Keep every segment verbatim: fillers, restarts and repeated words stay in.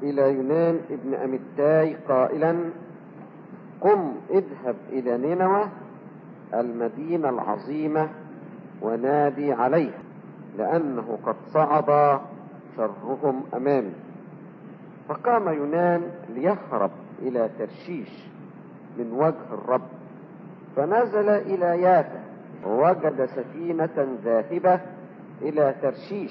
إلى يونان ابن أمتاي قائلا: قم اذهب إلى نينوى المدينة العظيمة ونادي عليها، لأنه قد صعد شرهم أمامي. فقام يونان ليهرب إلى ترشيش من وجه الرب، فنزل إلى يافا ووجد سفينة ذاهبة إلى ترشيش،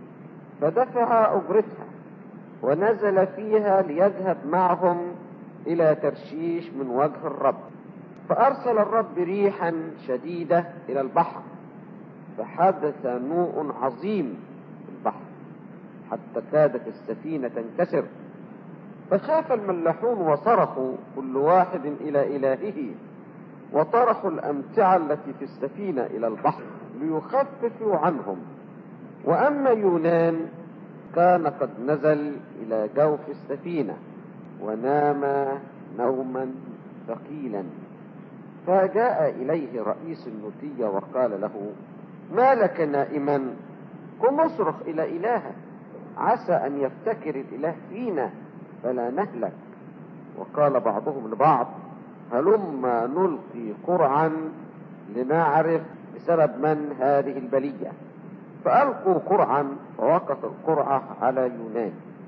فدفع أجرتها ونزل فيها ليذهب معهم إلى ترشيش من وجه الرب. فأرسل الرب ريحا شديدة إلى البحر، فحدث نوء عظيم في البحر حتى كادت السفينة تنكسر. فخاف الملاحون وصرخوا كل واحد إلى إلهه، وطرحوا الأمتعة التي في السفينة إلى البحر ليخففوا عنهم. وأما يونان كان قد نزل إلى جوف السفينة ونام نوما ثقيلا. فجاء إليه رئيس النوتية وقال له: ما لك نائما؟ قم اصرخ إلى إلهك، عسى أن يفتكر الإله فينا فلا نهلك. وقال بعضهم لبعض: هلما نلقي قرعا لنعرف بسبب من هذه البلية. فألقوا قرعا، فوقف القرعة على يونان.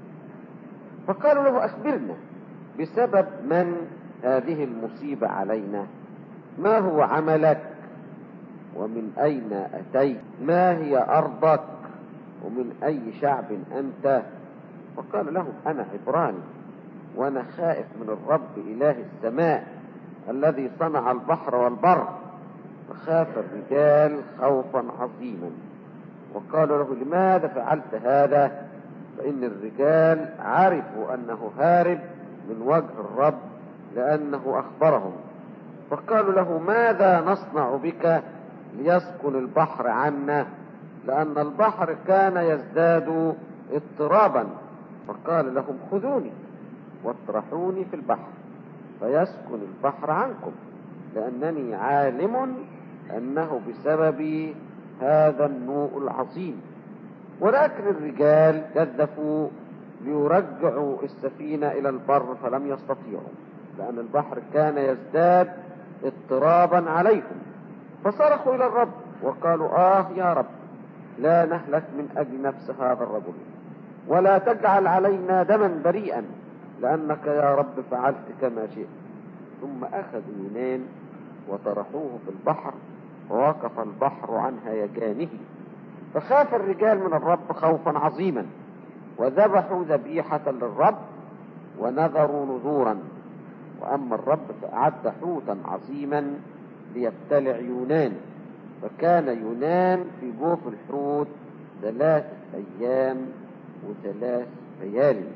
فقالوا له: أخبرنا بسبب من هذه المصيبة علينا؟ ما هو عملك؟ ومن أين أتيت؟ ما هي أرضك؟ ومن أي شعب أنت؟ فقال لهم: أنا عبراني، وأنا خائف من الرب إله السماء الذي صنع البحر والبر. فخاف الرجال خوفا عظيما، وقالوا له: لماذا فعلت هذا؟ فإن الرجال عرفوا أنه هارب من وجه الرب لأنه أخبرهم. فقالوا له: ماذا نصنع بك ليسكن البحر عنا؟ لأن البحر كان يزداد اضطرابا. فقال لهم: خذوني واطرحوني في البحر فيسكن البحر عنكم، لأنني عالم أنه بسبب هذا النوء العظيم. ولكن الرجال جدفوا ليرجعوا السفينة إلى البر فلم يستطيعوا، لأن البحر كان يزداد اضطرابا عليهم. فصرخوا إلى الرب وقالوا: آه يا رب، لا نهلك من أجل نفس هذا الرجل، ولا تجعل علينا دما بريئا، لأنك يا رب فعلت كما شئت. ثم أخذوا يونان وطرحوه في البحر، ووقف البحر عن هيجانه. فخاف الرجال من الرب خوفا عظيما، وذبحوا ذبيحة للرب ونذروا نذورا. وأما الرب فأعد حوتا عظيما ليبتلع يونان، فكان يونان في جوف الحوت ثلاثة أيام وثلاث ليالي.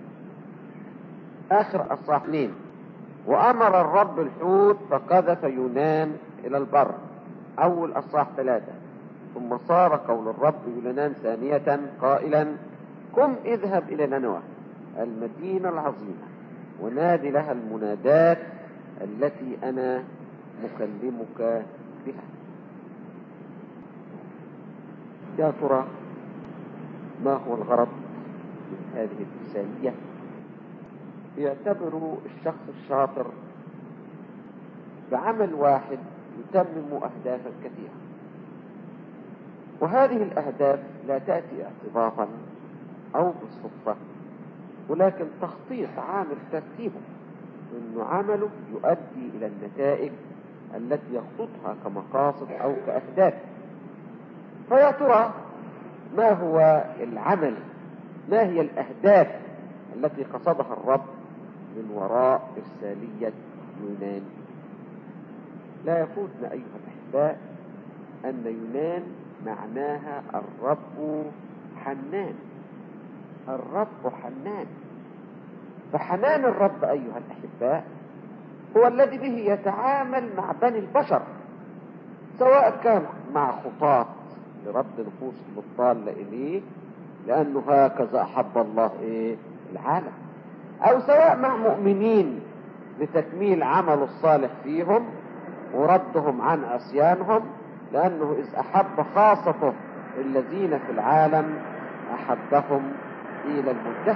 آخر أصحاح اثنين. وأمر الرب الحوت فقذف يونان إلى البر. أول أصحاح ثلاثة. ثم صار قول الرب يونان ثانية قائلا: قم اذهب إلى نينوى المدينة العظيمة ونادي لها المنادات التي أنا مكلمك بها. يا ترى ما هو الغرض من هذه الرسالية؟ يعتبر الشخص الشاطر بعمل واحد يتمم أهدافا كثيرة، وهذه الأهداف لا تأتي اعتباطا أو بالصدفة، ولكن تخطيط عامل ترتيبه، إنه عمله يؤدي إلى النتائج التي يخططها كمقاصد أو كأهداف. فيا ترى ما هو العمل؟ ما هي الأهداف التي قصدها الرب من وراء إرسالية يونان؟ لا يفوتنا أيها الأحباء أن يونان معناها الرب حنان. الرب حنان. فحنان الرب أيها الأحباء هو الذي به يتعامل مع بني البشر، سواء كان مع خطاة لرد نفوس الضالة إليه لأنه هكذا أحب الله إيه العالم، أو سواء مع مؤمنين لتكميل عمل الصالح فيهم وردهم عن عصيانهم، لأنه إذ أحب خاصته الذين في العالم أحبهم إلى المنتهى.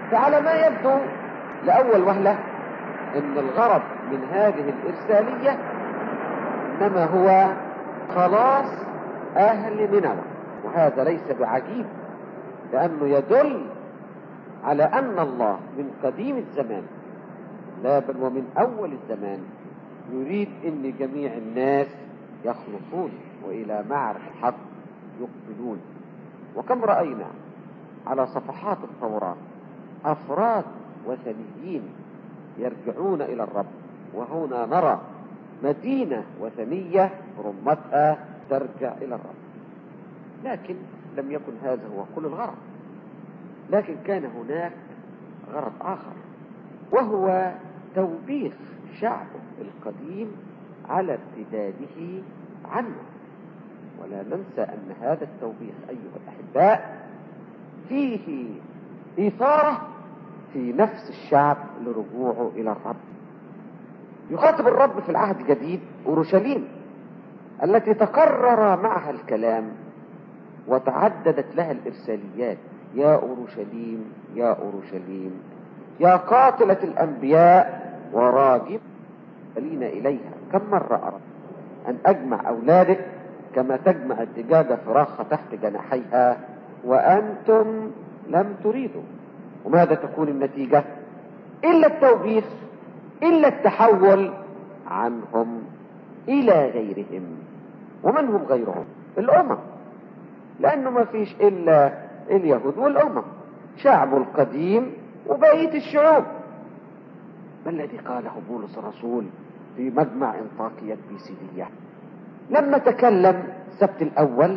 فعلى ما يبدو لأول وهلة ان الغرض من هذه الإرسالية إنما هو خلاص أهل نينوى، وهذا ليس بعجيب، لأنه يدل على أن الله من قديم الزمان، لا بل ومن أول الزمان، يريد أن جميع الناس يخلصون وإلى معرفة الحق يقبلون. وكم رأينا على صفحات التوراة أفراد وثنيين يرجعون إلى الرب، وهنا نرى مدينة وثنية رمتها ترجع إلى الرب. لكن لم يكن هذا هو كل الغرض، لكن كان هناك غرض آخر، وهو توبيخ شعبه القديم على ارتداده عنه. ولا ننسى أن هذا التوبيخ أيها الأحباء فيه إثارة في نفس الشعب لرجوعه إلى الرب. يخاطب الرب في العهد الجديد أورشليم التي تكرر معها الكلام وتعددت لها الإرساليات: يا أورشليم يا أورشليم يا قاتلة الأنبياء وراجب لينا إليها. كم مرة أردت أن أجمع أولادك كما تجمع الدجاجة فراخها تحت جناحيها وأنتم لم تريدوا. وماذا تكون النتيجة؟ إلا التوبيخ، إلا التحول عنهم إلى غيرهم. ومن هم غيرهم؟ الأمم، لأنه ما فيش إلا اليهود والأمم، شعب القديم وبقية الشعوب. ما الذي قاله بولس الرسول في مجمع انطاكية بيسيدية لما تكلم السبت الأول: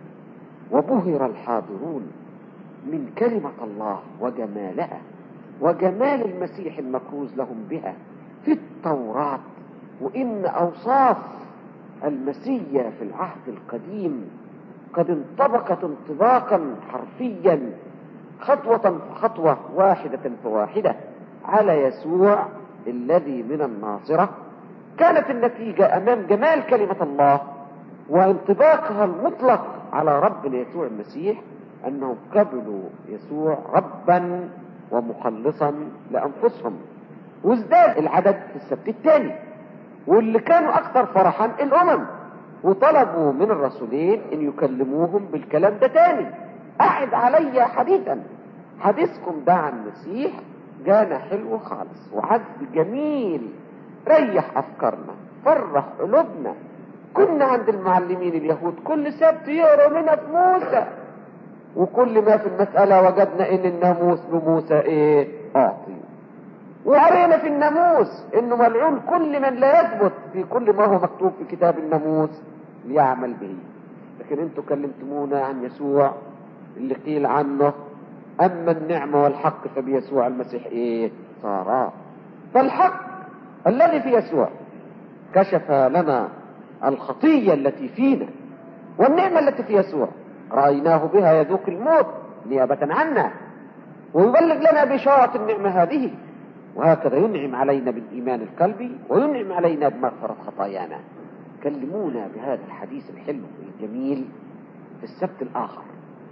وبهر الحاضرون من كلمة الله وجمالها وجمال المسيح المكروز لهم بها في التوراة، وإن أوصاف المسيح في العهد القديم قد انطبقت انطباقا حرفيا خطوة فخطوة واحدة فواحدة على يسوع الذي من الناصرة. كانت النتيجة أمام جمال كلمة الله وانطباقها المطلق على ربنا يسوع المسيح أنهم قبلوا يسوع ربا ومخلصا لأنفسهم. وازداد العدد في السبت الثاني، واللي كانوا أكثر فرحا الأمم، وطلبوا من الرسولين أن يكلموهم بالكلام ده تاني: أعد علي حديثا، حديثكم ده عن المسيح جانا حلو خالص وعذب جميل، ريح أفكارنا، فرح قلوبنا. كنا عند المعلمين اليهود كل سبت يقروا لنا في موسى، وكل ما في المسألة وجدنا ان الناموس بموسى ايه اعطي، وقرينا في الناموس انه ملعون كل من لا يثبت في كل ما هو مكتوب في كتاب الناموس ليعمل به. لكن انتوا كلمتمونا عن يسوع اللي قيل عنه: اما النعمة والحق فبيسوع المسيح ايه صارا. فالحق الذي في يسوع كشف لنا الخطية التي فينا، والنعمة التي في يسوع رأيناه بها يذوق الموت نيابة عنا، ويبلغ لنا بشارة النعمة هذه. وهكذا ينعم علينا بالإيمان القلبي وينعم علينا بمغفرة خطايانا. كلمونا بهذا الحديث الحلو الجميل في السبت الآخر،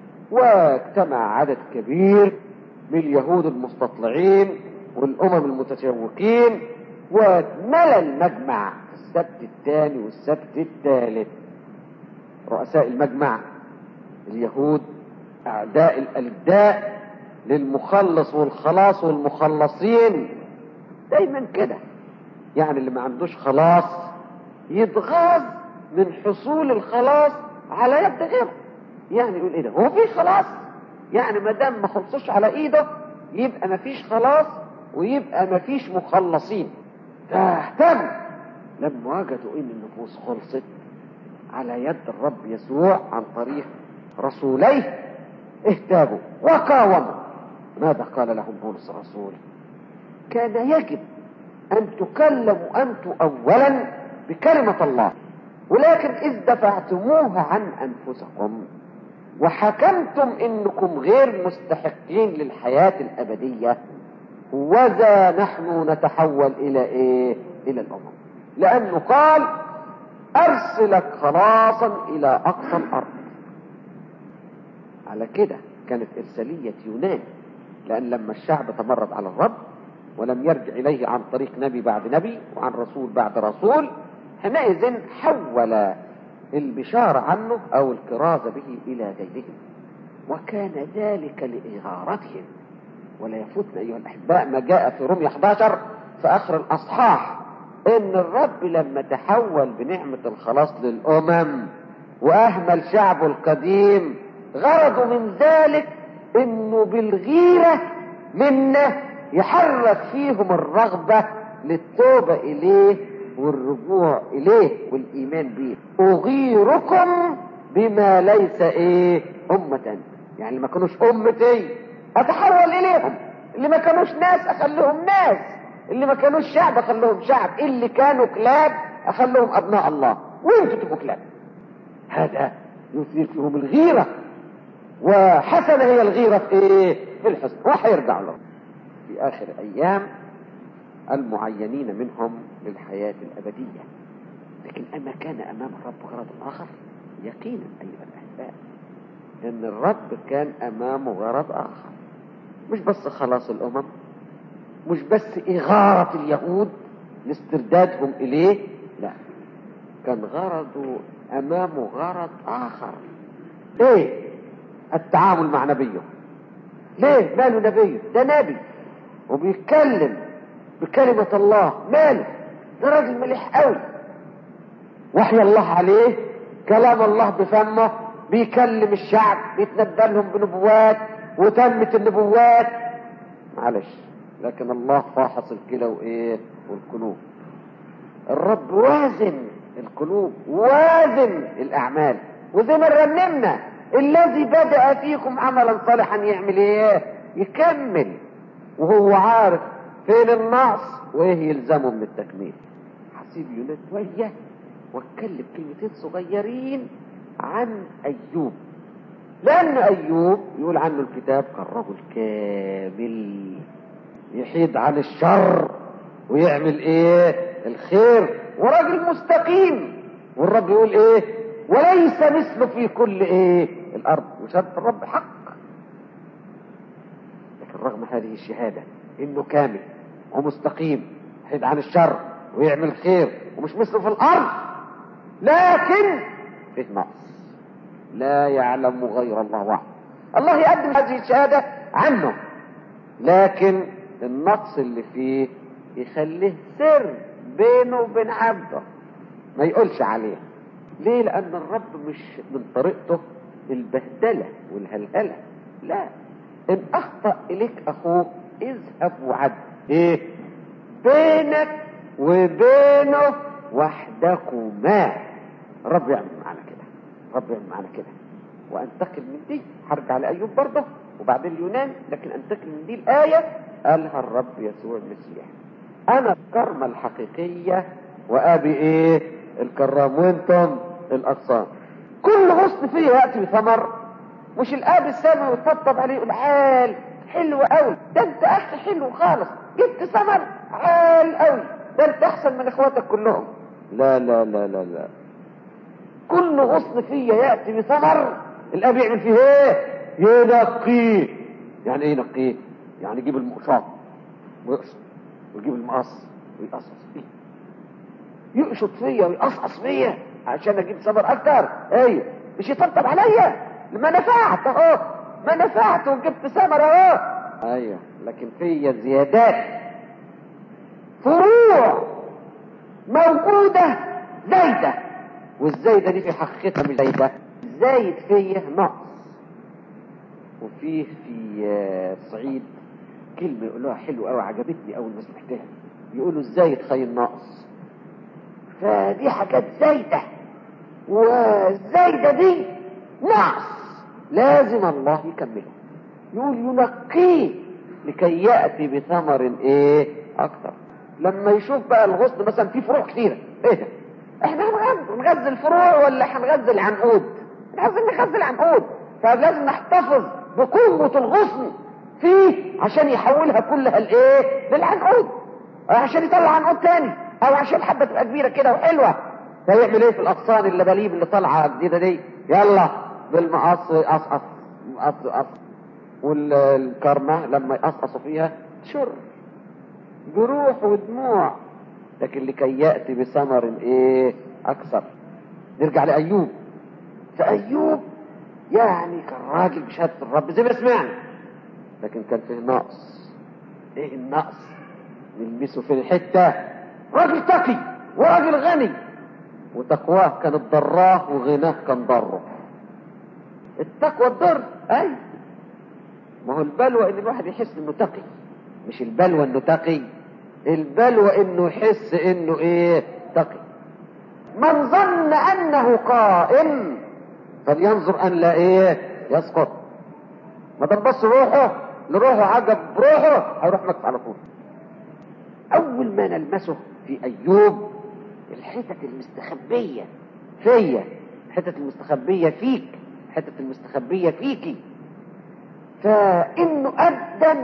واجتمع عدد كبير من اليهود المستطلعين والأمم المتشوقين، وملأ المجمع في السبت الثاني والسبت الثالث. رؤساء المجمع اليهود أعداء الألداء للمخلص والخلاص والمخلصين، دايما كده. يعني اللي ما عندوش خلاص يتغاظ من حصول الخلاص على يد غيره. يعني يقول ايه ده، هو في خلاص؟ يعني ما دام ما خلصوش على ايده يبقى ما فيش خلاص ويبقى ما فيش مخلصين. فاهتم لما وجدوا ان النفوس خلصت على يد الرب يسوع عن طريق رسوليه، اهتابوا وقاوموا. ماذا قال لهم بولس الرسول؟ كان يجب ان تكلموا انتم اولا بكلمة الله، ولكن اذ دفعتموها عن انفسكم وحكمتم انكم غير مستحقين للحياة الابدية، وذا نحن نتحول الى ايه؟ الى الامم. لانه قال: ارسلك خلاصا الى اقصى الارض. على كده كانت ارسالية يونان لأن لما الشعب تمرد على الرب ولم يرجع إليه عن طريق نبي بعد نبي وعن رسول بعد رسول، حينئذ حول البشارة عنه أو الكرازة به إلى غيرهم، وكان ذلك لإغارتهم. ولا يفوتنا أيها الأحباء ما جاء في رومية أحد عشر في آخر الأصحاح، إن الرب لما تحول بنعمة الخلاص للأمم وأهمل شعبه القديم، غرضوا من ذلك إنه بالغيرة منا يحرك فيهم الرغبة للتوبة إليه والرجوع إليه والإيمان به. أغيركم بما ليس إيه أمة، يعني اللي ما كانوش أمتي أتحول إليهم، اللي ما كانوش ناس أخليهم ناس، اللي ما كانوش شعب أخليهم شعب، اللي كانوا كلاب أخليهم أبناء الله، وانتوا تبقوا كلاب. هذا يثير فيهم الغيرة، وحسنة هي الغيرة في إيه؟ في الحسن، وحيرجعوا له في آخر أيام المعينين منهم للحياة الأبدية. لكن أما كان أمام الرب غرض آخر يقينا أيها الأحباء، لأن الرب كان أمامه غرض آخر، مش بس خلاص الأمم، مش بس إغارة اليهود لاستردادهم إليه، لا، كان غرضه أمامه غرض آخر. إيه؟ التعامل مع نبيه. ليه؟ ماله نبيه؟ ده نبي وبيتكلم بكلمة الله، ماله؟ ده راجل مليح قوي، وحي الله عليه، كلام الله بفمه، بيكلم الشعب، بيتنبأ لهم بنبوات وتمت النبوات. معلش، لكن الله فاحص الكلى وايه والقلوب. الرب وازن القلوب، وازن الاعمال، وزي ما رنمنا الذي بدأ فيكم عملا صالحا يعمل ايه؟ يكمل، وهو عارف فين النقص وايه يلزمه من التكميل. حسيب يونان شويه واتكلم كلمتين صغيرين عن ايوب، لان ايوب يقول عنه الكتاب كان رجل كامل يحيد عن الشر ويعمل ايه؟ الخير، وراجل مستقيم. والرب يقول ايه؟ وليس مثله في كل ايه؟ الارض. وشهادة الرب حق. لكن رغم هذه الشهادة انه كامل ومستقيم يحيد عن الشر ويعمل خير ومش مثله في الارض، لكن فيه نقص لا يعلم غير الله وحده. الله يقدم هذه الشهادة عنه، لكن النقص اللي فيه يخليه سر بينه وبين عبده، ما يقولش عليه. ليه؟ لأن الرب مش من طريقته البهدلة والهلهلة، لا. إن أخطأ إليك أخوك اذهب وعد إيه؟ بينك وبينه وحدكما. الرب يعمل معنا كده، الرب يعمل معنا كده. وأنتقل من دي، هرجع لأيوب برضه وبعدين اليونان، لكن أنتقل من دي الآية قالها الرب يسوع المسيح: أنا الكرمة الحقيقية وأبي إيه؟ الكرام، وانتم الأغصان. كل غصن فيه يأتي بثمر. مش الآب السامي يطبطب عليه يقول حال حلو قوي، ده انت أخي حلو خالص، جبت ثمر حال قوي، ده انت أحسن من إخواتك كلهم. لا لا لا لا لا، كل غصن فيه يأتي بثمر الآب يعمل فيه ايه؟ ينقيه. يعني ايه ينقيه؟ يعني يجيب المقشاط ويقص ويجيب المقص ويقصص فيه، يقشط فيا ويقصقص فيا عشان اجيب ثمر اكتر. ايوه، مش يطبطب عليا، ما نفعت اهو، ما نفعت وجبت ثمر اهو. ايوه، لكن فيا زيادات، فروع موجوده زايده، والزايده دي في حقيقتها مش زايده، زايد فيا نقص. وفيه في الصعيد كلمه يقولوها حلوه قوي، عجبتني اول ما سمعتها، يقولوا الزايد خير ناقص. فدي حاجات زايده، والزايده دي نقص لازم الله يكمله. يقول ينقيه لكي ياتي بثمر ايه اكتر. لما يشوف بقى الغصن مثلا فيه فروع كثيره، ايه ده؟ احنا هنغذي الفروع ولا هنغذي العنقود؟ عايزين نغذي العنقود، فلازم نحتفظ بقوة الغصن فيه عشان يحولها كلها لايه؟ للعنقود، عشان يطلع عنقود تاني، او عشان حبة تبقى كبيرة كده وحلوة. فيعمل ايه في الاغصان اللباليب اللي طالعة جديدة دي؟ يلا بالمقص قصقص، مقص قص، والكرمة لما يقصقصوا فيها شر جروح ودموع، لكن لكي يأتي بثمر ايه اكثر. نرجع لأيوب. فأيوب يعني كان راجل بشهادة الرب زي ما سمعنا، لكن كان فيه نقص. ايه النقص؟ نلمسه في الحتة. راجل تقي وراجل غني، وتقواه كانت ضراه وغناه كان ضره. التقوى الضر، اي ما هو البلوى ان الواحد يحس انه تقي، مش البلوى انه تقي، البلوى انه يحس انه ايه تقي. من ظن انه قائم فلينظر ان لا ايه يسقط. ما دام بص روحه لروحه عجب روحه هيروح مكس على طول. اول ما نلمسه في ايوب الحتة المستخبية فيا، الحتة المستخبية فيك، الحتة المستخبية فيكي، فانه قدم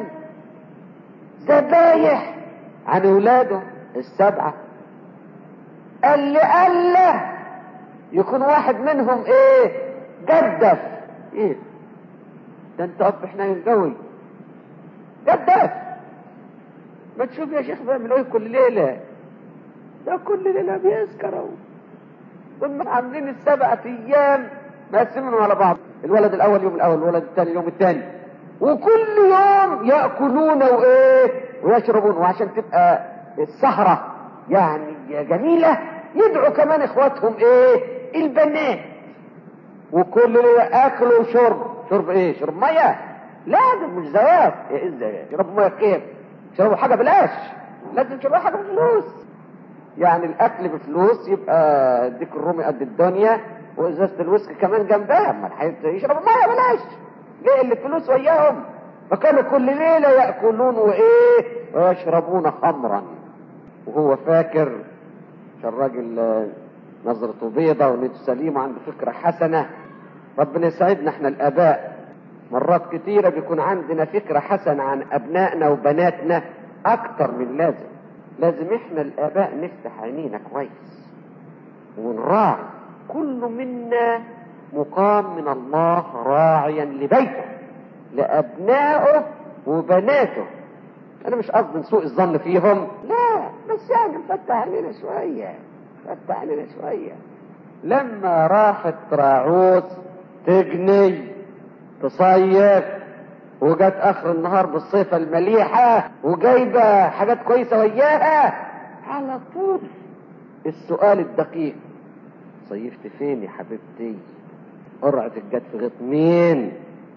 ذبايح عن اولاده السبعة. قال لي قال له يكون واحد منهم ايه جدف. ايه ده انت اب حنين قوي جدف. ما تشوف يا شيخ بيعملوا ايه كل ليلة، ده كل ليلة بيسكروا. ثم عاملين السبعة ايام مقسمينهم على بعض، الولد الاول يوم الاول، الولد الثاني يوم الثاني، وكل يوم يأكلون وايه ويشربون. وعشان تبقى السهرة يعني جميلة يدعوا كمان اخواتهم ايه البنات، وكل ليلة اكل وشرب. شرب ايه؟ شرب مية؟ لا ده مش زواج. ايه ازاي يشربوا مية كيف؟ يشربوا حاجة بلاش، لازم يشربوا حاجة بفلوس. يعني الاكل بفلوس يبقى ديك الرومي قد الدنيا وازازة الويسكي كمان جنبها. اما يشربوا مية بلاش ليه؟ اللي فلوس وياهم. فكانوا كل ليلة يأكلون وايه ويشربون خمرا، وهو فاكر عشان الراجل نظرته بيضة ونيته سليمة عنده فكرة حسنة. ربنا يسعدنا احنا الاباء، مرات كتيرة بيكون عندنا فكرة حسنة عن ابنائنا وبناتنا اكتر من لازم. لازم احنا الاباء نفتح عينينا كويس ونراعي. كل منا مقام من الله راعيا لبيته لابنائه وبناته. انا مش قصدي سوء الظن فيهم، لا، بس يعني نفتح علينا شوية، نفتح علينا شوية. لما راحت راعوث تجني تصيف وجت اخر النهار بالصيفة المليحة وجايبة حاجات كويسة وياها، على طول السؤال الدقيق: صيفت فين يا حبيبتي؟ قرعتك جت في غيط مين؟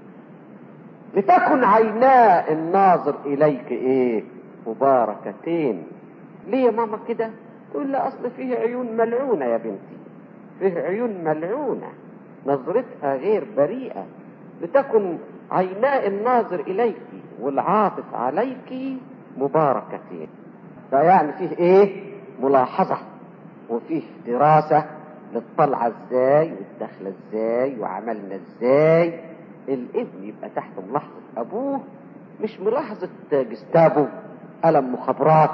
لتكن عينا الناظر اليك ايه مباركتين. ليه يا ماما كده؟ تقول لا اصل فيه عيون ملعونة يا بنتي، فيه عيون ملعونة نظرتها غير بريئة. لتكن عينا الناظر اليك والعاطف عليك مباركتين. فيعني فيه ايه ملاحظة وفيه دراسة للطلعة ازاي والدخلة ازاي وعملنا ازاي. الابن يبقى تحت ملاحظة ابوه، مش ملاحظة جستابو، قلم مخابرات،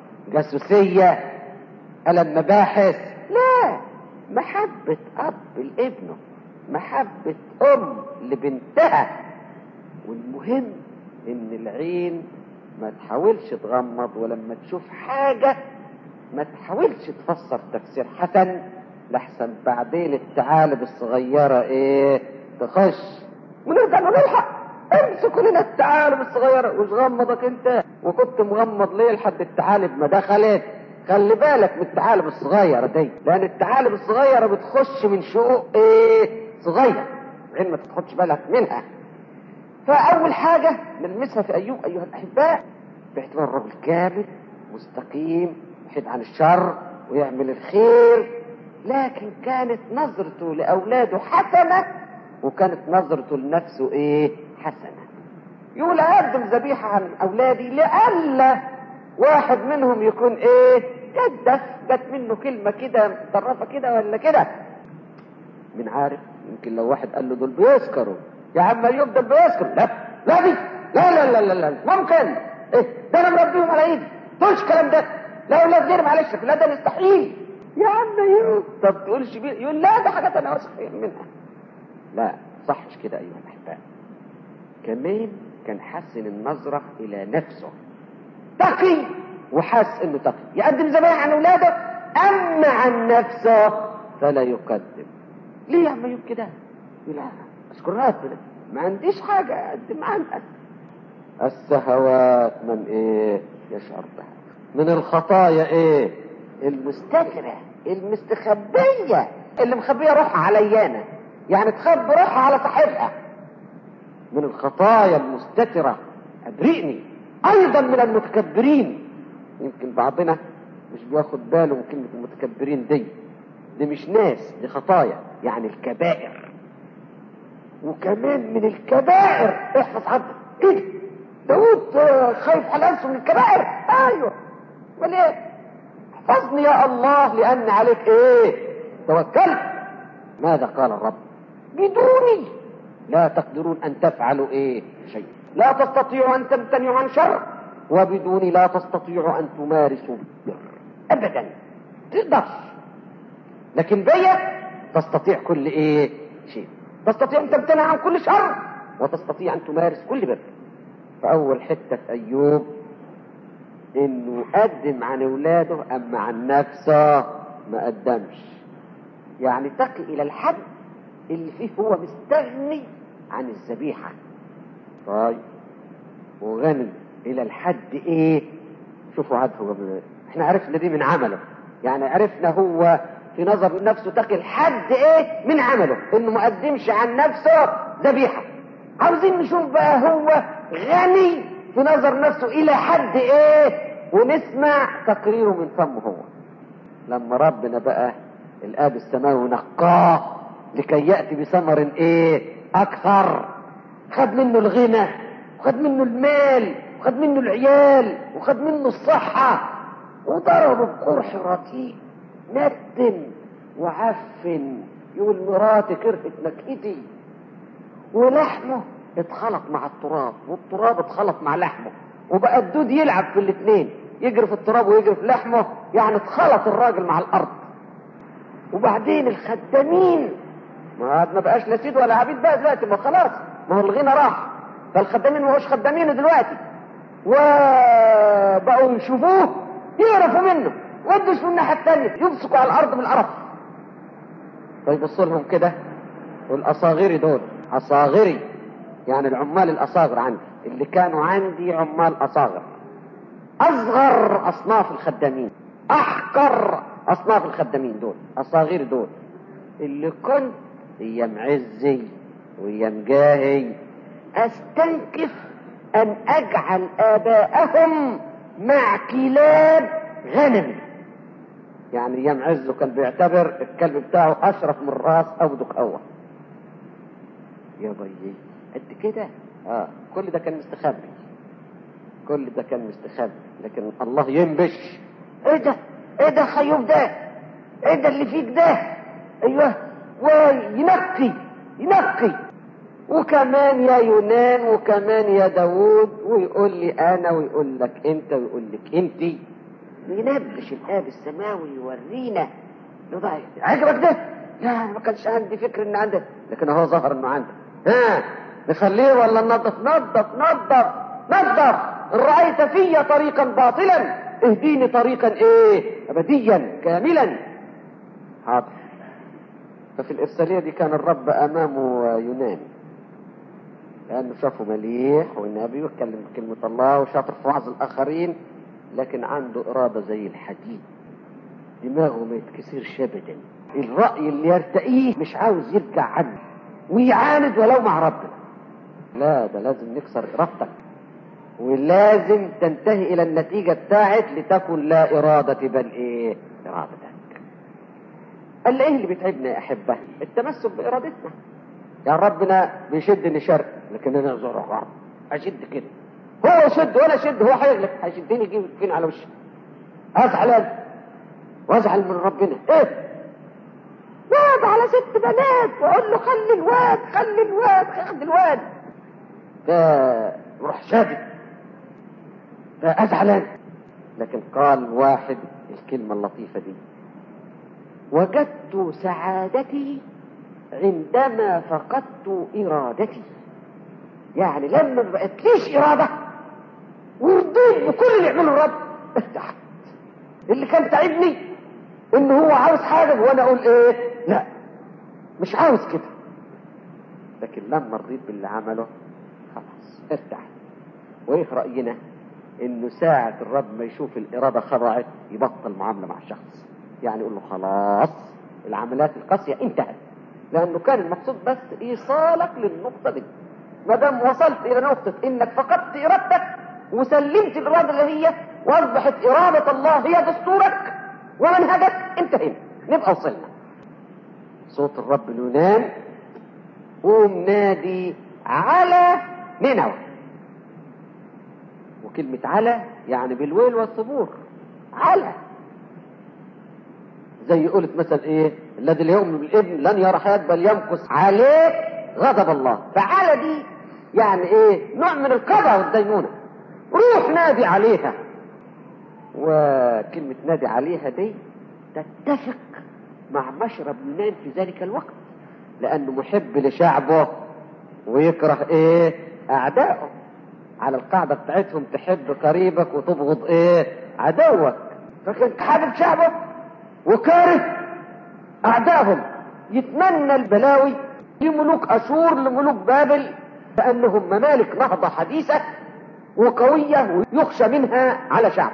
جاسوسية، قلم مباحث. لا، محبة اب لابنه، محبة ام لبنتها. والمهم ان العين ما تحاولش تغمض، ولما تشوف حاجة ما تحاولش تفسر تفسير حسن، لحسن بعدين الثعالب الصغيرة ايه تخش ونرجع نلحق. امسكوا لنا الثعالب الصغيرة. وش غمضك انت؟ وكنت مغمض ليه لحد الثعالب ما دخلت؟ خلي بالك من الثعالب الصغيرة دي، لان الثعالب الصغيرة بتخش من شقوق ايه صغير، عين ما تاخدش بالك منها. فاول حاجة نلمسها في ايوب ايها الاحباء باعتبار الرجل كامل مستقيم يحيد عن الشر ويعمل الخير، لكن كانت نظرته لاولاده حسنة وكانت نظرته لنفسه ايه حسنة. يقول اقدم ذبيحة عن اولادي لألا واحد منهم يكون ايه جدف، جت منه كلمة كده مطرفة كده ولا كده. من عارف يمكن لو واحد قال له دول بيسكروا يا عم ايوب دول بيسكروا، لا لا دي لا لا لا لا, لا. ممكن ايه ده انا مربيهم على ايدي، تقولش الكلام ده. لا اولاد غير معلش، لا ده مستحيل يا عم ايوب. طب تقولش بيه؟ يقول لا ده حاجات انا واثق منها. لا صحش كده ايها الاحباء. كمان كان حسن النظرة الى نفسه، تقي وحاس انه تقي، يقدم ذبائح عن اولاده، اما عن نفسه فلا يقدم. ليه يا عم ايوب كده؟ لا اشكر ربنا ما عنديش حاجة اقدم عنها. الشهوات من ايه يشعر بها، من الخطايا ايه المستترة المستخبية، اللي مخبية روحها عليانا، يعني تخبي روحها على صاحبها. من الخطايا المستترة ابرئني، ايضا من المتكبرين. يمكن بعضنا مش بياخد باله من كلمة المتكبرين دي، دي مش ناس، دي خطايا يعني الكبائر. وكمان من الكبائر احفظ حدك كده، داود خايف على نفسه من الكبائر. ايوه وليه؟ احفظني يا الله لان عليك ايه توكلت. ماذا قال الرب؟ بدوني لا تقدرون ان تفعلوا ايه شيء، لا تستطيعوا ان تمتنعوا عن شر، وبدوني لا تستطيعوا ان تمارسوا بر ابدا. تقدر، لكن بيا تستطيع كل ايه شيء، تستطيع ان تمتنع عن كل شر، وتستطيع ان تمارس كل بر. فاول حته في ايوب انه قدم عن اولاده اما عن نفسه ما قدمش، يعني تقي الى الحد اللي فيه هو مستغني عن الذبيحه. طيب وغني الى الحد ايه؟ شوفوا عاد هو ب... احنا عرفنا دي من عمله، يعني عرفنا هو في نظر نفسه تقي الحد ايه من عمله، انه ما قدمش عن نفسه ذبيحه. عاوزين نشوف بقى هو غني في نظر نفسه الى حد ايه، ونسمع تقريره من فمه هو. لما ربنا بقى الاب السماوي نقاه لكي ياتي بثمر ايه اكثر، خد منه الغنى، وخد منه المال، وخد منه العيال، وخد منه الصحه، وضربه بقرح رطيب ندم وعفن. يقول مراتي كرهت نكهتي، ولحمه اتخلط مع التراب، والتراب اتخلط مع لحمه، وبقى الدود يلعب في الاثنين، يجري في التراب ويجري في لحمه، يعني اتخلط الراجل مع الارض. وبعدين الخدامين ما ما بقاش لا سيد ولا عبيد بقى دلوقتي، ما خلاص، ما هو الغنى راح، فالخدامين ما هوش خدامين دلوقتي، وبقوا يشوفوه يعرفوا منه، ودوا من الناحيه الثانيه يمسكوا على الارض من القرف. فيبصوا لهم كده، والاصاغري دول اصاغري يعني العمال الاصاغر عندي، اللي كانوا عندي عمال اصاغر، اصغر اصناف الخدامين، احقر اصناف الخدامين دول اصاغر دول، اللي كنت ايام عزي وايام جاهي استنكف ان اجعل اباءهم مع كلاب غنم. يعني ايام عزه كان بيعتبر الكلب بتاعه اشرف من راس او دكوه. يا بيي قد كده، اه كل ده كان مستخبي، كل ده كان مستخبي، لكن الله ينبش. ايه ده ايه ده خيوب ده، ايه ده اللي فيك ده، ايوه وينقي ينقي. وكمان يا يونان، وكمان يا داود، ويقول لي انا، ويقول لك انت، ويقول لك انت. ينبش الاب السماوي يورينا عجبك ده؟ لا ما كانش عندي فكر ان عندك، لكن هو ظهر انه عندك. ها نخليه ولا ننظف؟ نظف نظف نظف. ان رايت في طريقا باطلا اهديني طريقا ايه ابديا كاملا. حاضر. ففي الارساليه دي كان الرب امامه يونان، لانه شافه مليح ونبي ويتكلم بكلمه الله وشاطر في وعظ الاخرين، لكن عنده اراده زي الحديد، دماغه ما يتكسرش ابدا. الراي اللي يرتقيه مش عاوز يرجع عنه ويعاند ولو مع ربنا. لا ده لازم نكسر ارادتك، ولازم تنتهي الى النتيجه بتاعت لتكن لا اراده بل ايه ارادتك. قال ايه اللي بيتعبنا يا احبه؟ التمسك بارادتنا. يا ربنا بيشدني شرق لكن انا زور غرب، اشد كده، هو شد ولا شد، هو هيغلب، هيشدني يجيب فين على وشي. ازعل انا وازعل من ربنا. ايه واد على ست بنات واقول له خلي الواد خلي الواد خد الواد ده يروح شادد، ده ازعل انا. لكن قال واحد الكلمه اللطيفه دي: وجدت سعادتي عندما فقدت ارادتي. يعني لما ما بقتليش إرادة ورضيت بكل اللي يعمله الرب ارتحت. اللي كان تعبني إن هو عاوز حاجة وأنا أقول إيه؟ لا مش عاوز كده. لكن لما رضيت باللي عمله خلاص ارتحت. وإيه رأينا؟ إنه ساعة الرب ما يشوف الإرادة خضعت يبطل معاملة مع الشخص، يعني يقول له خلاص العمليات القاسية انتهت، لأنه كان المقصود بس إيصالك للنقطة دي. ما دام وصلت إلى نقطة إنك فقدت إرادتك وسلمت الإرادة اللي هي وأصبحت إرادة الله هي دستورك ومنهجك، انتهينا، نبقى وصلنا. صوت الرب اليونان قوم نادي على نينوى. وكلمة على يعني بالويل والثبور، على زي قلت مثلا ايه الذي اليوم بالابن لن يرى حياة بل يمكث عليه غضب الله. فعلى دي يعني ايه؟ نوع من القضاء والدينونة. روح نادي عليها. وكلمة نادي عليها دي تتفق مع مشرب يونان في ذلك الوقت، لأنه محب لشعبه ويكره ايه؟ أعدائه. على القاعدة بتاعتهم تحب قريبك وتبغض ايه؟ عدوك. فكان حابب شعبه وكاره أعدائهم. يتمنى البلاوي لملوك أشور لملوك بابل، لأنهم ممالك نهضة حديثة وقوية ويخشى منها على شعب.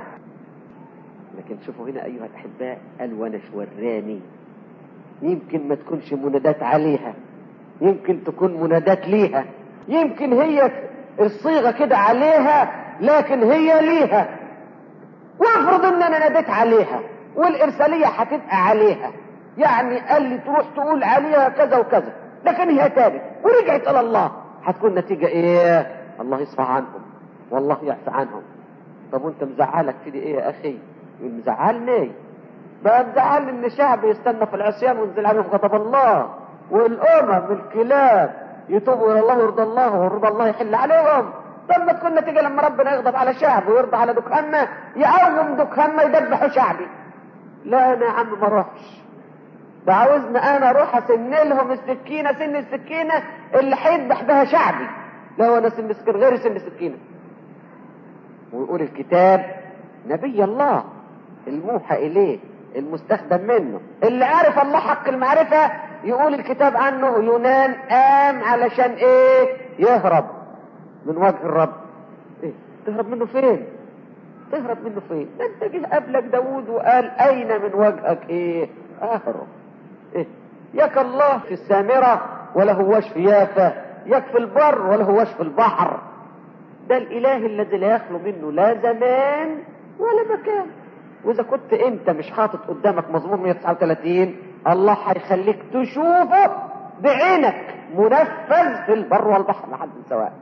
لكن شوفوا هنا أيها الأحباء، الونش والرامي يمكن ما تكونش منادات عليها، يمكن تكون منادات ليها، يمكن هي الصيغة كده عليها لكن هي ليها. وافرض ان انا ناديت عليها والارسالية هتبقى عليها، يعني قال لي تروح تقول عليها كذا وكذا، لكن هي تابت ورجعت الى الله، هتكون نتيجة ايه؟ الله يصفى عنهم والله يعفى عنهم. طب وانت مزعلك كده ايه يا اخي؟ مزعلني بقى، مزعل ان شعب يستنى في العصيان وينزل عليهم غضب الله، والامم الكلاب يتوبوا الى الله ويرضى الله ورضى الله يحل عليهم. طب ما تكون نتيجة لما ربنا يغضب على شعب ويرضى على دكهنة يقوم دكهنة يدبحوا شعبي. لا انا يا عم ما اروحش، ده عاوزني انا اروح اسن لهم السكينة، سن السكينة اللي هيذبح بها شعبي. لا وانا سن السكينة غير سن السكينة. ويقول الكتاب نبي الله الموحى اليه المستخدم منه اللي عارف الله حق المعرفة، يقول الكتاب عنه يونان قام علشان ايه؟ يهرب من وجه الرب. ايه تهرب منه فين؟ تهرب منه فين؟ ده انت جه قبلك داود وقال اين من وجهك ايه؟ اهرب. ايه ياك الله في السامرة ولا هواش في يافا، ياك في البر ولا هواش في البحر. ده الاله الذي لا يخلو منه لا زمان ولا مكان. واذا كنت انت مش حاطط قدامك مزمور مية وتسعة وثلاثين، الله هيخليك تشوفه بعينك منفذ في البر والبحر لحد سواء.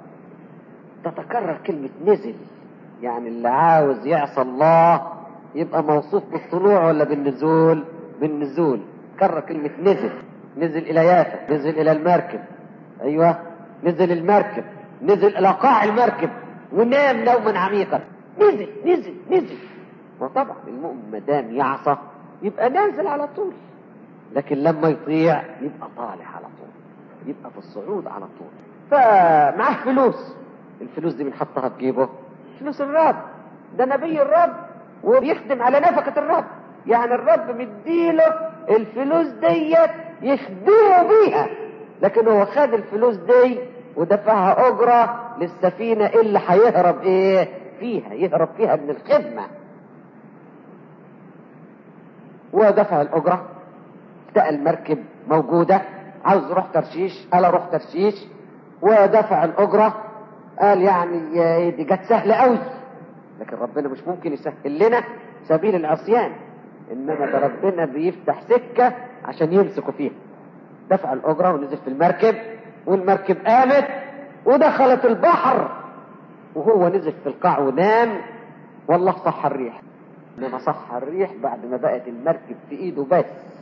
تتكرر كلمة نزل، يعني اللي عاوز يعصى الله يبقى موصوف بالطلوع ولا بالنزول؟ بالنزول. كرر كلمة نزل. نزل الى يافا، نزل الى المركب، ايوه نزل المركب، نزل الى قاع المركب ونام نوما عميقا. نزل نزل نزل. وطبعا المؤمن ما دام يعصى يبقى نازل على طول، لكن لما يطيع يبقى طالع على طول، يبقى في الصعود على طول. فمعه فلوس، الفلوس دي بنحطها في جيبه، فلوس الرب، ده نبي الرب وبيخدم على نفقة الرب، يعني الرب مديله الفلوس ديت يخدمه بيها، لكن هو خد الفلوس دي ودفعها أجرة للسفينة اللي هيهرب ايه فيها، يهرب فيها من الخدمة. ودفع الأجرة، لقى المركب موجودة، عاوز يروح ترشيش، قال اروح ترشيش، ودفع الأجرة. قال يعني دي جت سهلة قوي، لكن ربنا مش ممكن يسهل لنا سبيل العصيان، انما ده ربنا بيفتح سكة عشان يمسكوا فيها. دفع الأجرة ونزل في المركب، والمركب قامت ودخلت البحر، وهو نزل في القاع ونام، والله صح الريح. انما صح الريح بعد ما بقت المركب في ايده بس.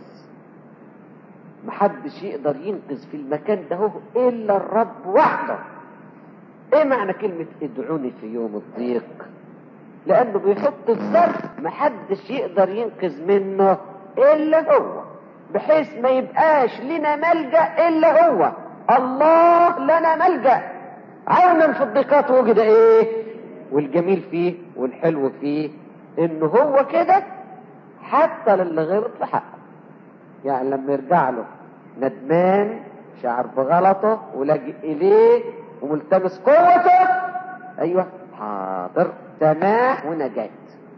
محدش يقدر ينقذ في المكان ده هو الا الرب وحده. ايه معنى كلمة ادعوني في يوم الضيق؟ لانه بيحط الظرف محدش يقدر ينقذ منه الا هو، بحيث ما يبقاش لنا ملجأ الا هو. الله لنا ملجأ، عونا في الضيقات وجد ايه. والجميل فيه والحلو فيه انه هو كده حتى للي غلط في حقه. يعني لما يرجع له ندمان شعر بغلطه ولاجئ اليه وملتمس قوته، ايوه حاضر سماح ونجاة.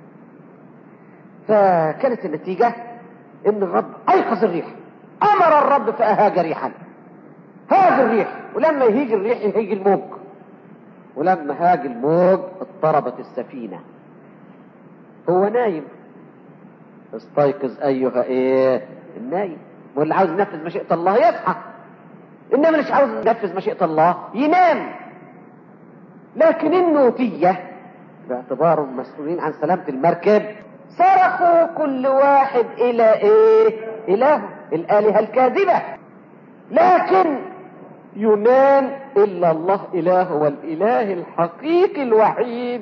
فكانت النتيجة ان الرب ايقظ الريح، امر الرب فاهاج ريحا. هاج الريح، ولما يهيج الريح يهيج الموج، ولما هاج الموج اضطربت السفينة. هو نايم، استيقظ ايها ايه النايم. واللي عاوز ينفذ مشيئة الله يصحى، انما مش عاوز ينفذ مشيئة الله ينام. لكن النوتية باعتبارهم مسؤولين عن سلامة المركب صرخوا كل واحد الى ايه اله الالهة الكاذبة. لكن يونان الا الله اله والاله الحقيقي الوحيد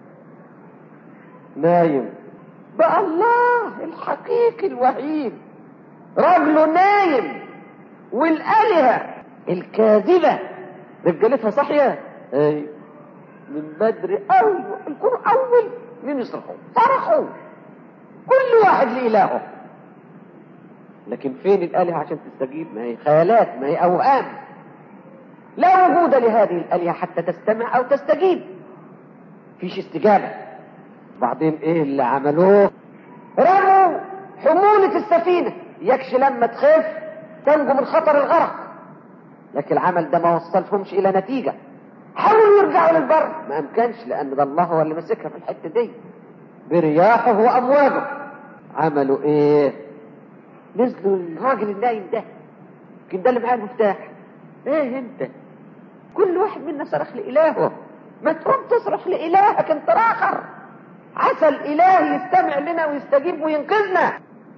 نايم. بقى الله الحقيقي الوحيد رجله نايم، والالهة الكاذبة رجالتها صحية اي من بدري قوي. الكون اول مين يصرخوا؟ صرخوا كل واحد لإلهه. لكن فين الآلهة عشان تستجيب؟ ما هي خيالات، ما هي أوهام، لا وجود لهذه الآلهة حتى تستمع أو تستجيب. فيش استجابة. بعدين إيه اللي عملوه؟ رموا حمولة السفينة يكش لما تخف تنجو من خطر الغرق. لكن العمل ده ما وصلهمش إلى نتيجة. حاولوا يرجعوا للبر، ما أمكنش، لأن ده الله هو اللي مسكها في الحتة دي برياحه وأمواجه. عملوا إيه؟ نزلوا الراجل النايم ده، كان ده اللي معاه المفتاح. ايه انت؟ كل واحد منا صرخ لإلهه، ما تقوم تصرخ لإلهك انت آخر، عسى الإله يستمع لنا ويستجيب وينقذنا.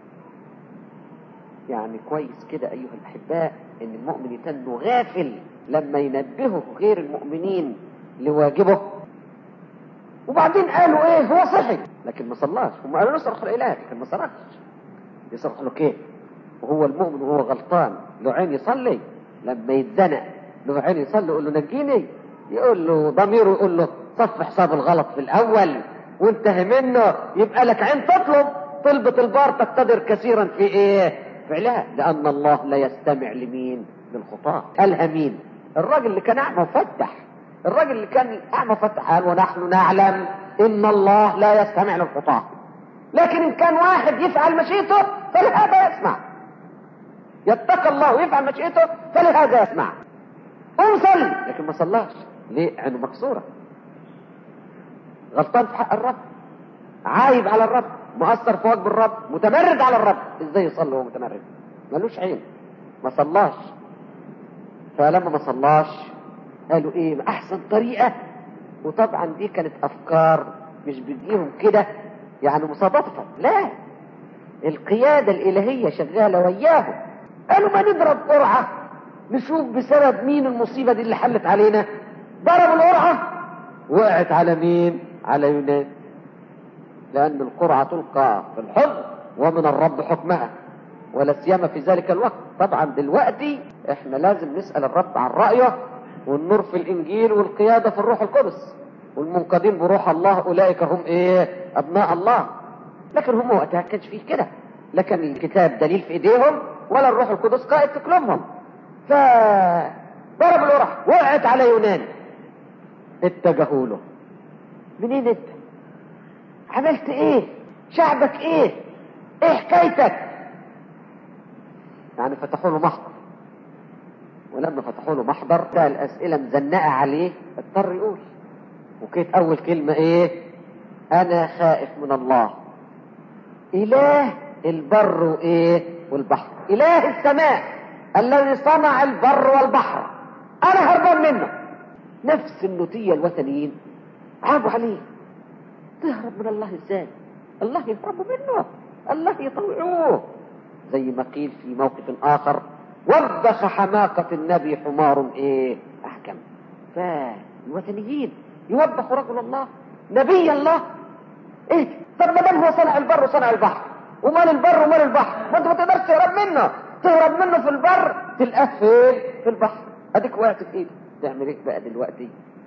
يعني كويس كده أيها الأحباء إن المؤمن يتنه غافل لما ينبهه غير المؤمنين لواجبه. وبعدين قالوا ايه؟ هو صحي لكن ما صلاش. هم قالوا نصرخ لإله لكن ما صرخش. يصرخ له كيف وهو المؤمن وهو غلطان؟ له عين يصلي؟ لما يتزنق له عين يصلي يقول له نجيني؟ يقول له ضميره يقول له صف حساب الغلط في الأول وانتهي منه. يبقى لك عين تطلب طلبة البار تقتدر كثيرا في ايه فعلها، لأن الله لا يستمع لمين؟ للخطاة. قالها مين؟ الراجل اللي كان أعمى وفتح. الراجل اللي كان أعمى وفتح قال ونحن نعلم إن الله لا يستمع للخطاة، لكن إن كان واحد يفعل مشيئته فلهذا يسمع. يتقى الله ويفعل مشيئته فلهذا يسمع. قوم صلي لكن ما صلاش. ليه؟ عينه مكسورة، غلطان في حق الرب، عايب على الرب، مؤثر في واجب الرب، متمرد على الرب. ازاي يصلي وهو متمرد؟ ملوش عين، ما صلاش. فلما ما صلاش قالوا ايه؟ ما احسن طريقة. وطبعا دي كانت افكار مش بديهم كده يعني مصادفة، لا، القيادة الالهية شغالة وياهم. قالوا ما نضرب قرعة نشوف بسبب مين المصيبة دي اللي حلت علينا. ضربوا القرعة وقعت على مين؟ على يونان، لأن القرعة تلقى في الحضن ومن الرب حكمها، ولا سيما في ذلك الوقت. طبعا دلوقتي احنا لازم نسأل الرب عن رأيه، والنور في الإنجيل والقيادة في الروح القدس، والمنقذين بروح الله أولئك هم ايه؟ أبناء الله. لكن هم وقتها كانش فيه كده، لكن الكتاب دليل في ايديهم ولا الروح القدس قائد في قلوبهم. فضرب القرعة وقعت على يونان. اتجهوا له، منين انت؟ عملت ايه؟ شعبك ايه؟ ايه حكايتك؟ يعني فتحوا له محضر، ولما فتحوا له محضر ده الاسئله مزنقه عليه اضطر يقول. وكانت اول كلمه ايه؟ انا خائف من الله اله البر وايه والبحر، اله السماء الذي صنع البر والبحر، انا هربان منه. نفس النوتيه الوثنيين عابوا عليه. تهرب من الله ازاي؟ الله يهربوا منه، الله يطوعوه. زي ما قيل في موقف اخر وبخ حماقة النبي حمار ايه احكم. فالوثنيين يوبخوا رجل الله نبي الله. ايه؟ طب ما دام هو صنع البر وصنع البحر، ومال البر ومال البحر، ما انت ما تقدرش تهرب منه. تهرب منه في البر تلقاه فين؟ في البحر. اديك وقعت في ايده. تعمل ايه بقى دلوقتي؟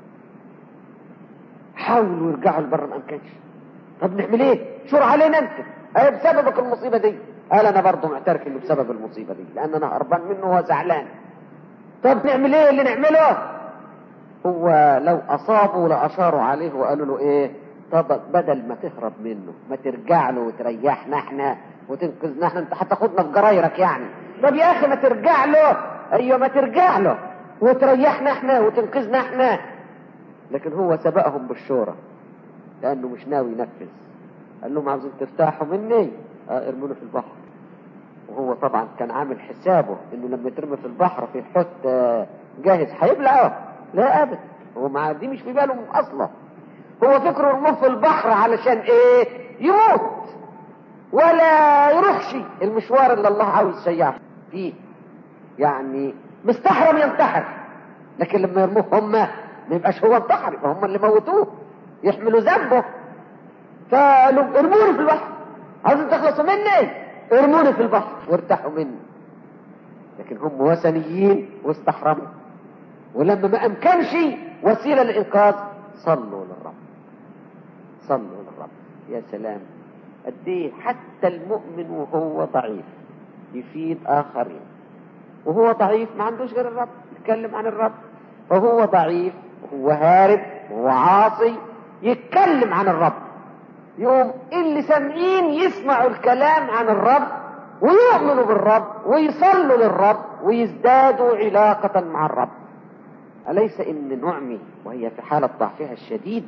حاولوا يرجعوا البر ما امكنش. طب نعمل ايه؟ شور علينا انت، ايه بسببك المصيبه دي؟ قال انا برضه معترف انه بسبب المصيبه دي، لان انا هربان منه وهو زعلان. طب نعمل ايه اللي نعمله؟ هو لو اصابوا لاشاروا عليه وقالوا له ايه؟ طب بدل ما تهرب منه ما ترجع له وتريحنا احنا وتنقذنا احنا، انت هتاخدنا في جرايرك يعني. طب يا اخي ما ترجع له، ايوه ما ترجع له وتريحنا احنا وتنقذنا احنا. لكن هو سبقهم بالشورى لانه مش ناوي ينفذ. قال لهم عاوزين ترتاحوا مني؟ اه ارموني في البحر. وهو طبعا كان عامل حسابه انه لما يترمي في البحر في حوت جاهز هيبلعه. لا ابدا، هو ما دي مش في باله اصلا. هو فكره يرموه في البحر علشان ايه؟ يموت ولا يروحش المشوار اللي الله عاوز يشيعه فيه. يعني مستحرم ينتحر، لكن لما يرموه هم ما يبقاش هو انتحر، يبقى هم اللي موتوه يحملوا ذنبه. فقالوا ارموني في البحر، عاوزين تخلصوا مني ارموني في البحر وارتاحوا مني. لكن هم وثنيين واستحرموا، ولما ما امكنش وسيله للانقاذ صلوا للرب، صلوا للرب. يا سلام قد ايه حتى المؤمن وهو ضعيف يفيد اخرين. وهو ضعيف ما عندوش غير الرب، يتكلم عن الرب. فهو ضعيف وهو هارب وهو عاصي يتكلم عن الرب، يوم اللي سامعين يسمعوا الكلام عن الرب ويؤمنوا بالرب ويصلوا للرب ويزدادوا علاقة مع الرب. أليس إن نعمي وهي في حالة ضعفها الشديد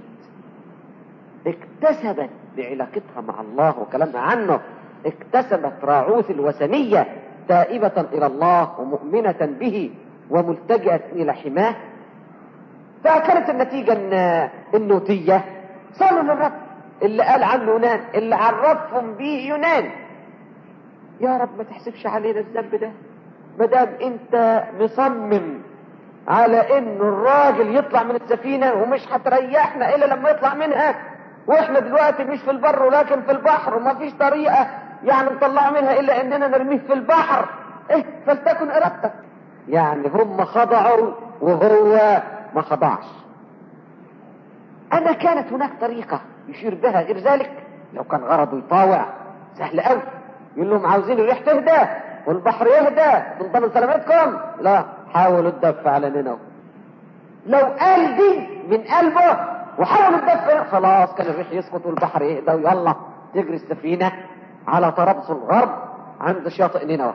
اكتسبت بعلاقتها مع الله وكلامها عنه، اكتسبت راعوث الوثنية تائبة إلى الله ومؤمنة به وملتجئة إلى حماه. فكانت النتيجة إن النوتية صلوا للرب اللي قال عنه يونان، اللي عرفهم به يونان. يا رب ما تحسبش علينا الذنب ده، مدام انت مصمم على ان الراجل يطلع من السفينة ومش هتريحنا الا لما يطلع منها، واحنا دلوقتي مش في البر ولكن في البحر وما فيش طريقة يعني نطلع منها الا اننا نرميه في البحر، ايه فلتكن ارادتك. يعني هم خضعوا وهو ما خضعش. اما كانت هناك طريقة يشير بها غير ذلك، لو كان غرضه يطاوع سهل قوي، يقول لهم عاوزين الريح تهدى والبحر يهدى من ضمن سلامتكم، لا حاولوا الدفع على نينوى. لو قال دي من قلبه وحاولوا الدفع خلاص كان الريح يسقط والبحر يهدى ويلا تجري السفينة على طرابلس الغرب عند شاطئ نينوى.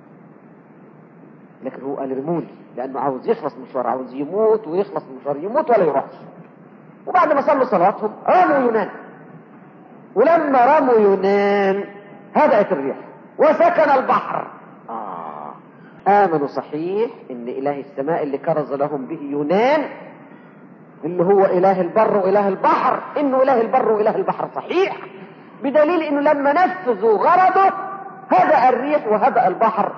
لكن هو قال ارموني لانه عاوز يخلص مشوار، عاوز يموت ويخلص مشوار، يموت ولا يروحش. وبعد ما صلوا صلاتهم رموا يونان، ولما رموا يونان هدأت الريح وسكن البحر. آه. آمنوا صحيح إن إله السماء اللي كرز لهم به يونان اللي هو إله البر وإله البحر، إنه إله البر وإله البحر صحيح، بدليل إنه لما نفذوا غرضه هدأ الريح وهدأ البحر.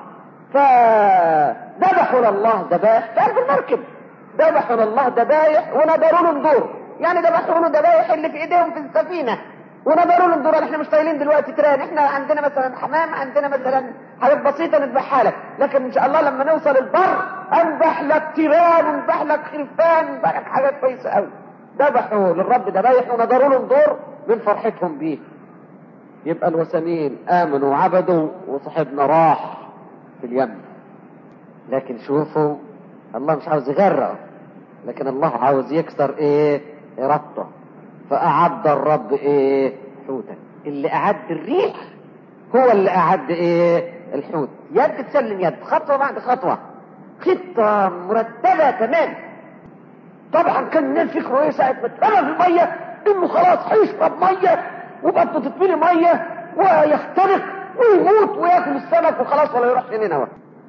فذبحوا لله ذبائح في قلب المركب، ذبحوا لله ذبائح ونذروا له ندور، يعني ذبحوا له ذبائح اللي في ايديهم في السفينه ونذروا له ندور. احنا مش طايلين دلوقتي تران، احنا عندنا مثلا حمام، عندنا مثلا حاجات بسيطه نذبحها لك، لكن ان شاء الله لما نوصل البر انذبح لك تيران ونذبح لك خلفان ونذبح لك حاجات كويسه قوي. ذبحوا للرب ذبائح ونذروا له ندور من فرحتهم بيه. يبقى الوثنيين امنوا وعبدوا وصاحبنا راح في اليم. لكن شوفوا الله مش عاوز يغرق، لكن الله عاوز يكسر ايه؟ ارادته. فاعد الرب ايه؟ حوتا. اللي اعد الريح هو اللي اعد ايه؟ الحوت. يد تسلم يد، خطوه بعد خطوه، خطه مرتبه تمام. طبعا كان الناس فكروا ايه ساعه ما اترمى في الميه؟ انه خلاص هيشرب ميه وبطنه تتملي ميه ويخترق ويموت وياكل السمك وخلاص ولا يروح نينوى.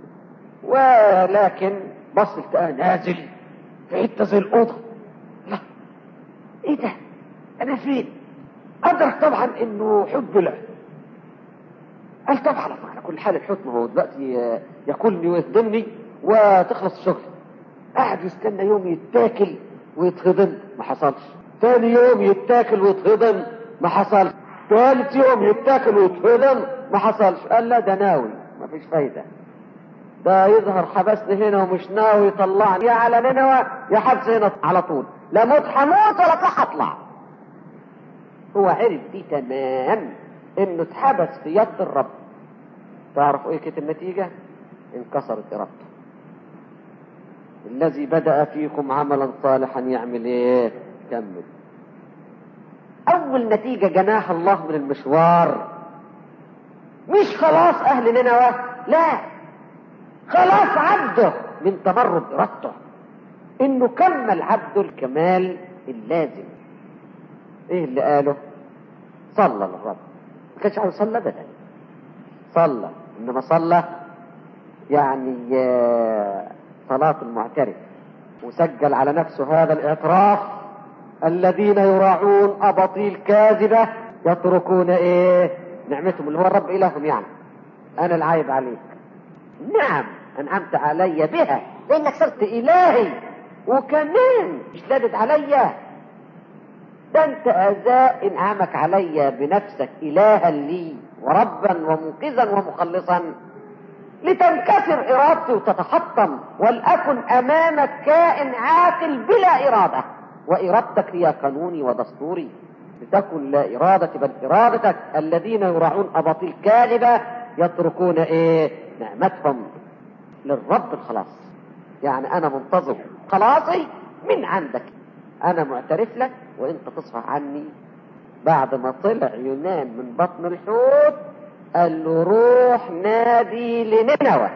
ولكن بص لقاه نازل في حته زي الاوضه. لا ايه ده؟ انا فين؟ ادرك طبعا انه حوت بلع. قال طبعا على كل حال الحوت ما هو دلوقتي ياكلني ويهضمني وتخلص الشغل. قاعد يستنى يوم يتاكل ويتهضم، ما حصلش. ثاني يوم يتاكل ويتهضم، ما حصلش. ثالث يوم يتاكل ويتهضم، ما حصلش. قال لا ده ناوي، ما فيش فايده. ده يظهر حبسني هنا ومش ناوي يطلعني، يا على نينوى يا حبس هنا على طول، لا موت حموت ولا صح اطلع. هو عرف دي تمام انه اتحبس في يد الرب. تعرفوا ايه كانت النتيجة؟ انكسرت ارادته. الذي بدأ فيكم عملا صالحا يعمل ايه؟ كمل. اول نتيجة جناح الله من المشوار مش خلاص اهل نينوى، لا، خلاص عبده من تمرد ارادته، انه كمل عبده الكمال اللازم. ايه اللي قاله؟ صلى للرب. ما كانش عاوز يصلى ابدا، صلى، انما صلى يعني صلاة المعترف، وسجل على نفسه هذا الاعتراف: الذين يراعون اباطيل كاذبة يتركون ايه؟ نعمتهم، اللي هو الرب الههم. يعني انا العايب عليك، نعم انعمت علي بها لانك صرت الهي، وكمان مش لادد عليا، ده انت ازاء انعامك علي بنفسك الها لي وربا ومنقذا ومخلصا، لتنكسر ارادتي وتتحطم، ولأكن امامك كائن عاقل بلا اراده، وارادتك هي قانوني ودستوري، لتكن لا ارادتي بل ارادتك. الذين يراعون اباطيل كاذبه يتركون ايه؟ نعمتهم للرب الخلاص. يعني انا منتظر خلاصي من عندك، انا معترف لك وانت تصفح عني. بعد ما طلع يونان من بطن الحوت قال له روح نادي لنينوى،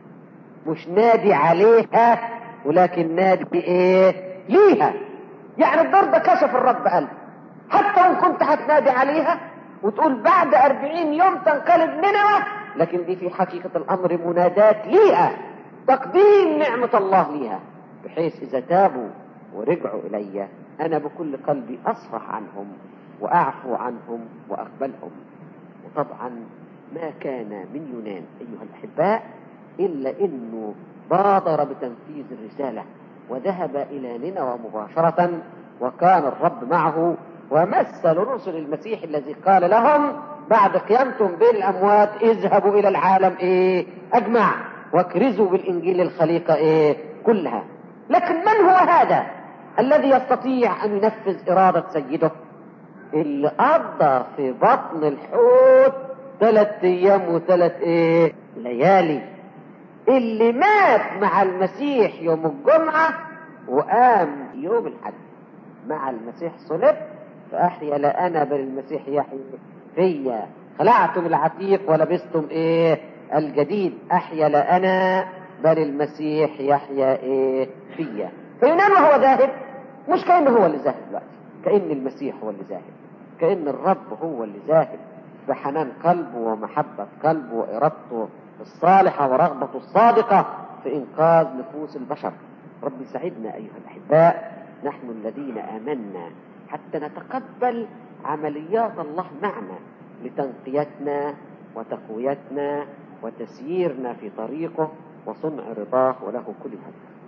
مش نادي عليها ولكن نادي ايه؟ ليها. يعني الدور ده كشف الرب قلبه، حتى وان كنت هتنادي عليها وتقول بعد أربعين يوم تنقلب نينوى، لكن دي في حقيقة الامر منادات ليها، تقديم نعمة الله ليها، بحيث اذا تابوا ورجعوا الي انا بكل قلبي اصفح عنهم واعفو عنهم واقبلهم. وطبعا ما كان من يونان ايها الاحباء الا انه بادر بتنفيذ الرسالة وذهب الى نينوى مباشرة، وكان الرب معه، ومثل رسل المسيح الذي قال لهم بعد قيامتم بين الاموات اذهبوا الى العالم ايه؟ اجمع واكرزوا بالانجيل الخليقة ايه؟ كلها. لكن من هو هذا الذي يستطيع ان ينفذ ارادة سيده؟ اللي قضى في بطن الحوت ثلاث ايام وثلاث ايه؟ ليالي، اللي مات مع المسيح يوم الجمعة وقام يوم الحد مع المسيح، صلب فاحيا لا انا بل المسيح يحيي فيا، خلعتم العتيق ولبستم ايه؟ الجديد. احيا لا انا بل المسيح يحيا ايه؟ فيا. فيونان وهو ذاهب مش كأنه هو اللي ذاهب دلوقتي، كأن المسيح هو اللي ذاهب، كأن الرب هو اللي ذاهب بحنان قلبه ومحبة قلبه وإرادته الصالحة ورغبته الصادقة في إنقاذ نفوس البشر. رب يسعدنا أيها الأحباء نحن الذين آمنا حتى نتقبل عمليات الله معنا لتنقيتنا وتقويتنا وتسييرنا في طريقه وصنع رضاه، وله كل الهدف.